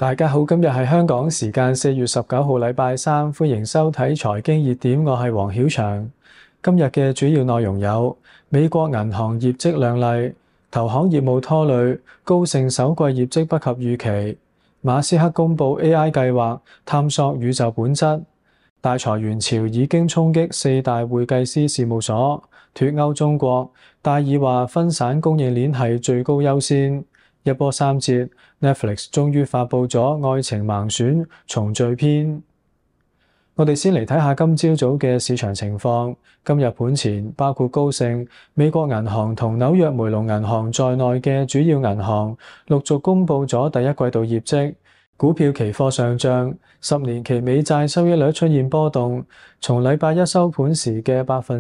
大家好，今日係香港時間4月19號，禮拜三，歡迎收睇財經熱點，我係黃曉翔。今日嘅主要內容有：美國銀行業績亮麗，投行業務拖累，高盛首季業績不及預期；馬斯克公布 AI 計劃，探索宇宙本質；大裁員潮已經衝擊4大會計師事務所；脫歐中國，戴爾話分散供應鏈係最高優先。一波三折 ，Netflix 終於發布咗《愛情盲選重聚篇》。我哋先嚟睇下今朝早嘅市場情況。今日盤前，包括高盛、美國銀行同紐約梅隆銀行在內嘅主要銀行陸續公布咗第一季度業績。股票期貨上漲，10年期美債收益率出現波動，從禮拜一收盤時嘅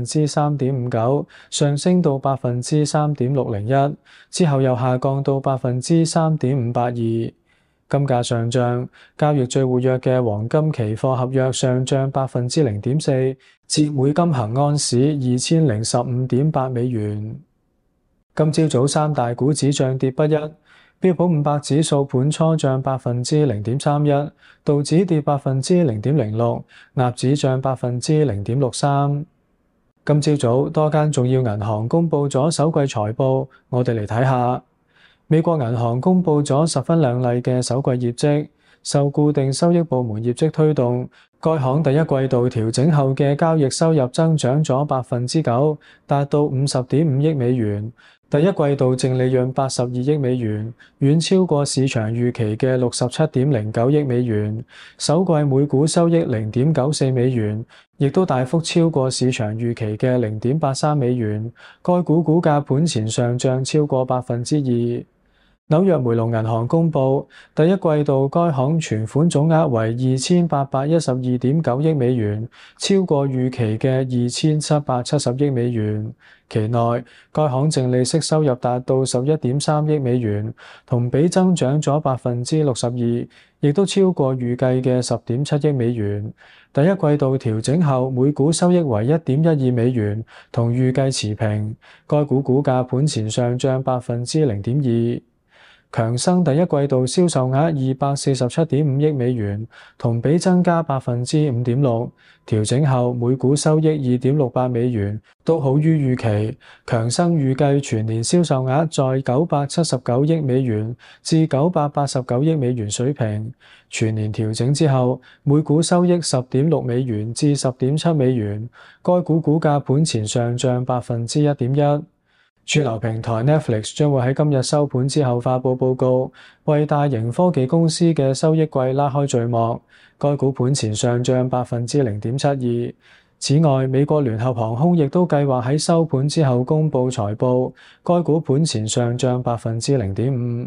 3.59%上升到3.601%，之後又下降到3.582%。金價上漲，交易最活躍嘅黃金期貨合約上漲0.4%，至每斤恒安士2015.8美元。今朝早三大股指漲跌不一。標普500指數盤初漲0.31%，道指跌0.06%，納指漲0.63%。今朝早多間重要銀行公布咗首季財報，我哋嚟睇下。美國銀行公布咗十分亮麗嘅首季業績，受固定收益部門業績推動，該行第一季度調整後嘅交易收入增長咗9%，達到50.5億美元。第一季度淨利潤82億美元，遠超過市場預期嘅67.09億美元。首季每股收益0.94美元，亦都大幅超過市場預期嘅0.83美元。該股股價盤前上漲超過2%。紐約梅隆銀行公布，第一季度該行存款總額為2812.9億美元，超過預期嘅2770億美元。期內，該行淨利息收入達到11.3億美元，同比增長咗62%，亦都超過預計嘅10.7億美元。第一季度調整後每股收益為1.12美元，同預計持平。該股股價盤前上漲0.2%。強生第一季度銷售額247.5億美元，同比增加5.6%，調整後每股收益2.68美元，都好於預期。強生預計全年銷售額在979億美元至989億美元水平，全年調整之後每股收益10.6美元至10.7美元，該股股價盤前上漲1.1%。串流平台 Netflix 將會喺今日收盤之後發布報告，為大型科技公司嘅收益季拉開序幕。該股盤前上漲0.72%。此外，美國聯合航空亦都計劃喺收盤之後公布財報，該股盤前上漲0.5%。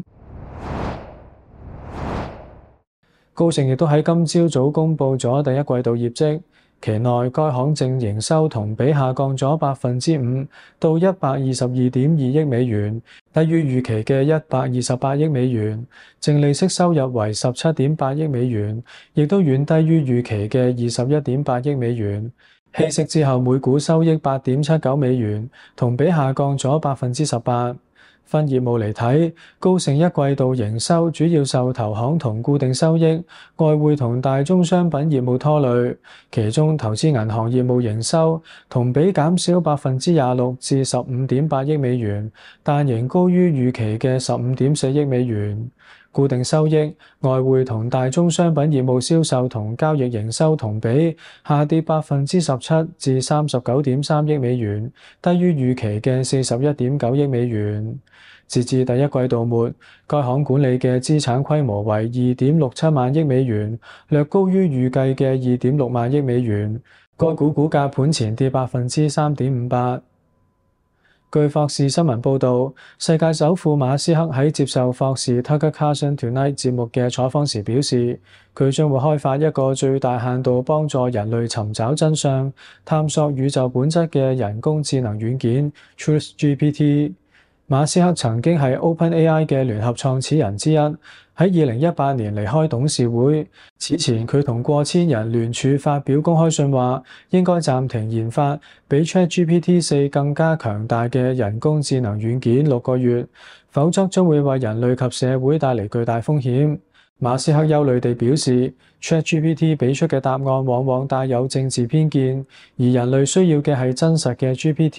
高盛亦都喺今朝早公布咗第一季度業績。期內該行淨營收同比下降咗5%，到122.2億美元，低於預期嘅128億美元。淨利息收入為17.8億美元，亦都遠低於預期嘅21.8億美元。稀釋之後每股收益8.79美元，同比下降咗18%。分業務嚟睇，高盛一季度營收主要受投行同固定收益、外匯同大宗商品業務拖累，其中投資銀行業務營收同比減少26%至15.8億美元，但仍高於預期嘅15.4億美元。固定收益、外匯同大宗商品業務銷售同交易營收同比下跌17%至39.3億美元，低於預期嘅41.9億美元。截至第一季度末，該行管理嘅資產規模為2.67萬億美元，略高於預計嘅2.6萬億美元。該股股價盤前跌3.58%。據霍士新聞報導，世界首富馬斯克喺接受霍士 Tucker Carlson Tonight 節目嘅採訪時表示，佢將會開發一個最大限度幫助人類尋找真相、探索宇宙本質嘅人工智能軟件 TruthGPT。馬斯克曾經係 OpenAI 嘅聯合創始人之一，喺2018年離開董事會。此前佢同過千人聯署發表公開信話，應該暫停研發比 ChatGPT-4 更加強大嘅人工智能軟件6個月，否則將會為人類及社會帶嚟巨大風險。 馬斯克憂慮地表示 ，ChatGPT 俾出嘅答案往往帶有政治偏見，而人類需要嘅係真實嘅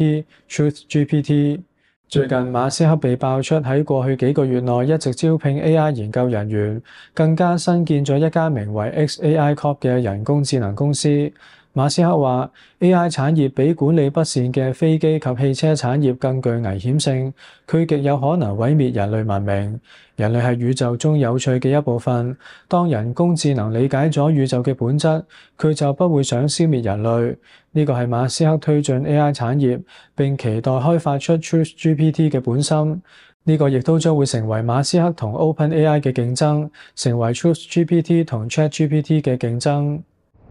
GPT。最近，馬斯克被爆出喺過去幾個月內一直招聘 AI 研究人員，更加新建咗一家名為 xAI Corp 嘅人工智能公司。馬斯克話 ：AI 產業比管理不善嘅飛機及汽車產業更具危險性，佢極有可能毀滅人類文明。人類係宇宙中有趣嘅一部分。當人工智能理解咗宇宙嘅本質，佢就不會想消滅人類。呢個係馬斯克推進 AI 產業並期待開發出 TruthGPT 嘅本心。呢個亦都將會成為馬斯克同 OpenAI 嘅競爭，成為 TruthGPT 同 ChatGPT 嘅競爭。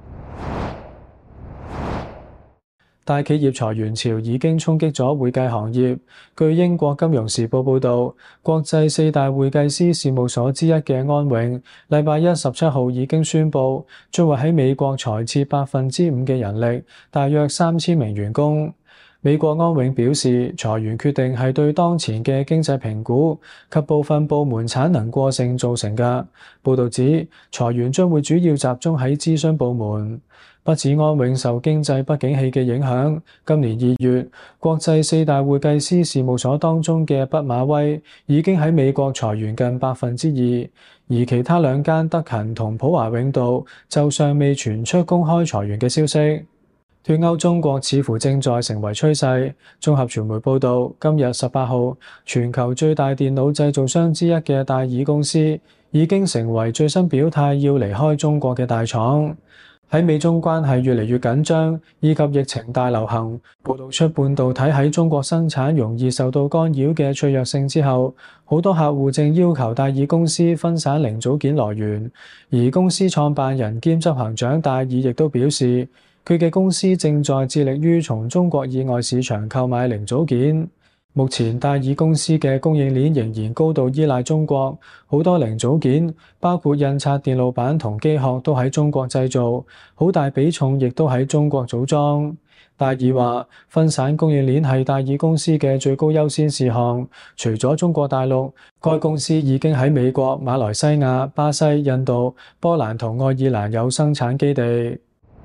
大企業裁員潮已經衝擊咗會計行業。據英國金融時報報導，國際4大會計師事務所之一嘅安永，禮拜一17號已經宣布，將會喺美國裁撤5%嘅人力，大約3000名員工。美國安永表示，裁員決定係對當前嘅經濟評估及部分部門產能過剩造成嘅。報導指，裁員將會主要集中喺諮詢部門。不止安永受經濟不景氣嘅影響，今年2月，國際4大會計師事務所當中嘅畢馬威已經喺美國裁員近2%，而其他2間德勤同普華永道就尚未傳出公開裁員嘅消息。脫歐中國似乎正在成為趨勢。綜合傳媒報導，今日18號，全球最大電腦製造商之一嘅戴爾公司已經成為最新表態要離開中國嘅大廠。喺美中關係越嚟越緊張，以及疫情大流行，暴露出半導體喺中國生產容易受到干擾嘅脆弱性之後，好多客戶正要求戴爾公司分散零組件來源。而公司創辦人兼執行長戴爾亦都表示，佢嘅公司正在致力於從中國以外市場購買零組件。目前戴爾公司嘅供應鏈仍然高度依賴中國，好多零組件，包括印刷電路板同機殼都喺中國製造，好大比重亦都喺中國組裝。戴爾話，分散供應鏈係戴爾公司嘅最高優先事項。除咗中國大陸，該公司已經喺美國、馬來西亞、巴西、印度、波蘭同愛爾蘭有生產基地。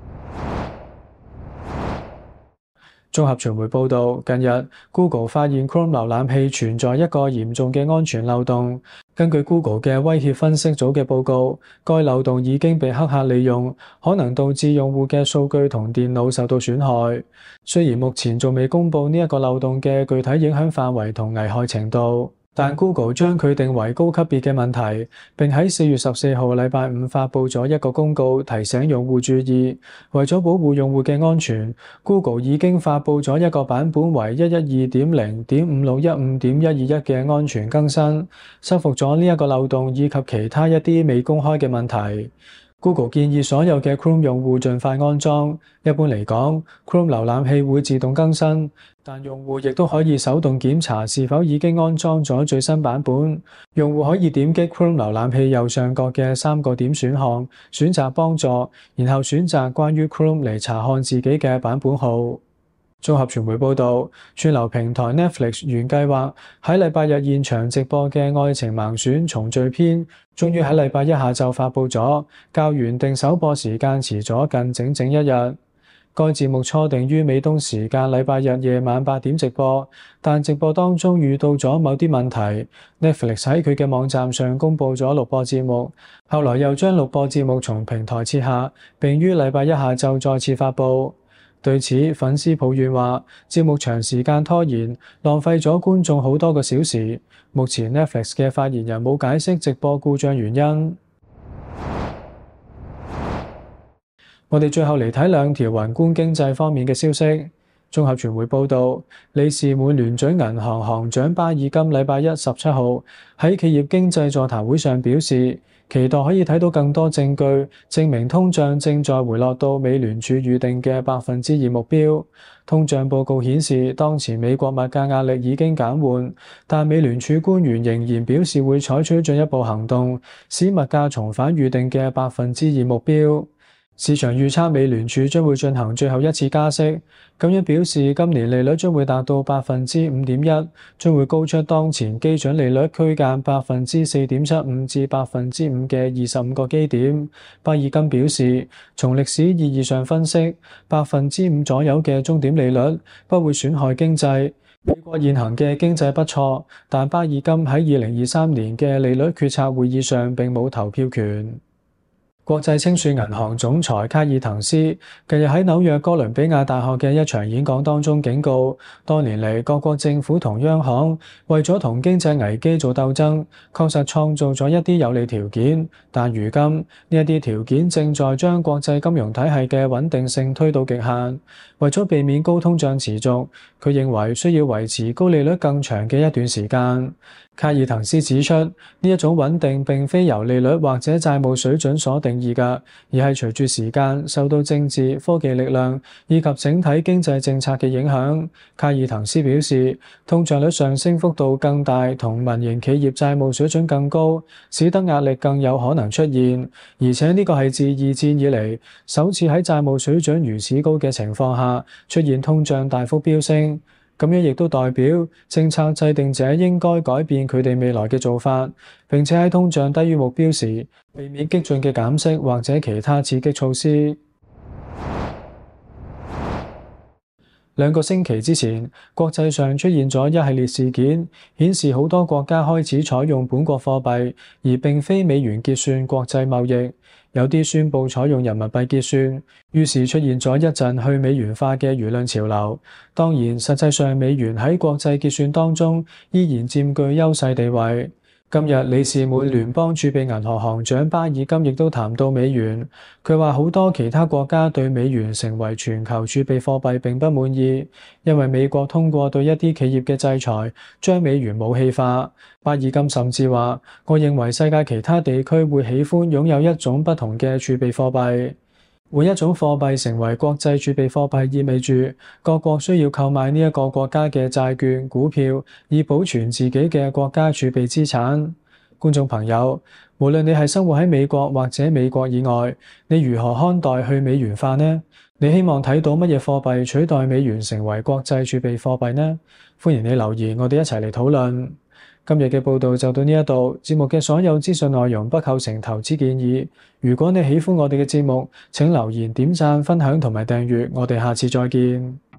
綜合傳媒報導，近日 Google 發現 Chrome 瀏覽器存在一個嚴重嘅安全漏洞。根據 Google 嘅威脅分析組嘅報告，該漏洞已經被黑客利用，可能導致用戶嘅數據同電腦受到損害。雖然目前仲未公佈呢一個漏洞嘅具體影響範圍同危害程度，但 Google 將佢定為高級別嘅問題，並喺4月14號禮拜五發佈咗一個公告，提醒用戶注意。為咗保護用戶嘅安全， Google 已經發佈咗一個版本為 112.0.5615.121 嘅安全更新，修復咗呢一個漏洞以及其他一啲未公開嘅問題。Google 建議所有嘅 Chrome 用戶盡快安裝。一般嚟講， Chrome 瀏覽器會自動更新，但用戶亦都可以手動檢查是否已經安裝咗最新版本。用戶可以點擊 Chrome 瀏覽器右上角嘅3個點選項，選擇幫助，然後選擇關於 Chrome 嚟查看自己嘅版本號。綜合傳媒報導，串流平台 Netflix 原計劃喺禮拜日現場直播嘅《愛情盲選重聚篇》，終於喺禮拜一下晝發佈咗，較原定首播時間遲咗近整整1日。該節目初定於美東時間禮拜日夜晚8點直播，但直播當中遇到咗某啲問題。Netflix 喺佢嘅網站上公佈咗錄播節目，後來又將錄播節目從平台撤下，並於禮拜一下晝再次發佈。對此，粉絲抱怨話，節目長時間拖延，浪費咗觀眾好多個小時。目前 Netflix 嘅發言人冇解釋直播故障原因。我哋最後嚟睇2條宏觀經濟方面嘅消息。綜合傳媒報導，理事滿聯準銀行行長巴爾金禮拜一17號喺企業經濟座談會上表示，期待可以睇到更多證據證明通脹正在回落到美聯儲預定嘅2%目標。通脹報告顯示，當前美國物價壓力已經減緩，但美聯儲官員仍然表示會採取進一步行動，使物價重返預定嘅2%目標。 市場預測美聯儲將會進行最後一次加息，咁樣表示今年利率將會達到5.1%，將會高出當前基準利率區間4.75%至5%嘅25個基點。巴爾金表示，從歷史意義上分析，5%左右嘅終點利率不會損害經濟。美國現行嘅經濟不錯，但巴爾金喺2023年嘅利率決策會議上並冇投票權。國際清算銀行總裁卡爾滕斯近日喺紐約哥倫比亞大學嘅一場演講當中警告，多年嚟各國政府同央行為咗同經濟危機做鬥爭，確實創造咗一啲有利條件，但如今呢一啲條件正在將國際金融體系嘅穩定性推到極限。為咗避免高通脹持續，佢認為需要維持高利率更長嘅一段時間。卡爾滕斯指出，呢一種穩定並非由利率或者債務水準所定義嘅，而係隨住時間受到政治、科技力量以及整體經濟政策嘅影響。卡爾滕斯表示，通脹率上升幅度更大同民營企業債務水準更高，使得壓力更有可能出現，而且呢個係自二戰以嚟首次喺債務水準如此高嘅情況下出現通脹大幅飆升。咁樣亦都代表政策制定者應該改變佢哋未來嘅做法，並且喺通脹低於目標時，避免激進嘅減息或者其他刺激措施。2個星期之前，國際上出現咗一系列事件，顯示好多國家開始採用本國貨幣，而並非美元結算國際貿易。有啲宣布採用人民幣結算，於是出現咗一陣去美元化嘅輿論潮流。當然，實際上美元喺國際結算當中依然佔據優勢地位。今日，里士滿聯邦儲備銀行行長巴爾金亦都談到美元，佢話好多其他國家對美元成為全球儲備貨幣並不滿意，因為美國通過對一啲企業嘅制裁，將美元武器化。巴爾金甚至話：我認為世界其他地區會喜歡擁有一種不同嘅儲備貨幣。換一種貨幣成為國際儲備貨幣，意味住各國需要購買呢一個國家嘅債券、股票，以保存自己嘅國家儲備資產。觀眾朋友，無論你係生活喺美國或者美國以外，你如何看待去美元化呢？你希望睇到乜嘢貨幣取代美元成為國際儲備貨幣呢？歡迎你留言，我哋一齊嚟討論。今日嘅報道就到呢一度，節目嘅所有資訊內容不構成投資建議。如果你喜歡我哋嘅節目，請留言、點讚、分享同埋訂閱，我哋下次再見。